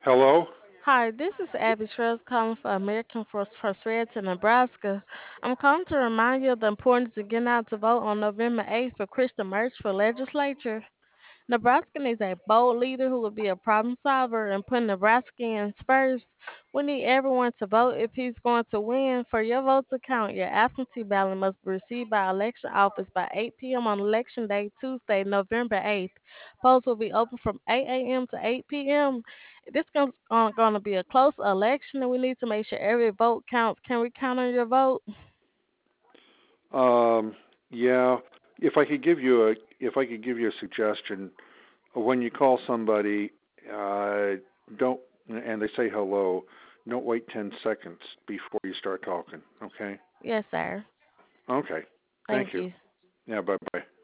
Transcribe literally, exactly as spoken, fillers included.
Hello? Hi, this is Abby Trust calling for American for Prosperity, Nebraska. I'm calling to remind you of the importance of getting out to vote on November eighth for Christian Merch for legislature. Nebraska needs a bold leader who will be a problem solver and put Nebraskans first. We need everyone to vote if he's going to win. For your vote to count, your absentee ballot must be received by election office by eight p m on election day, Tuesday, November eighth. Polls will be open from eight a m to eight p m. This is going to be a close election, and we need to make sure every vote counts. Can we count on your vote? Um, yeah, if I could give you a if I could give you a suggestion, when you call somebody, uh, don't and they say hello, don't wait ten seconds before you start talking. Okay? Yes, sir. Okay. Thank Thank you. you. Yeah. Bye bye.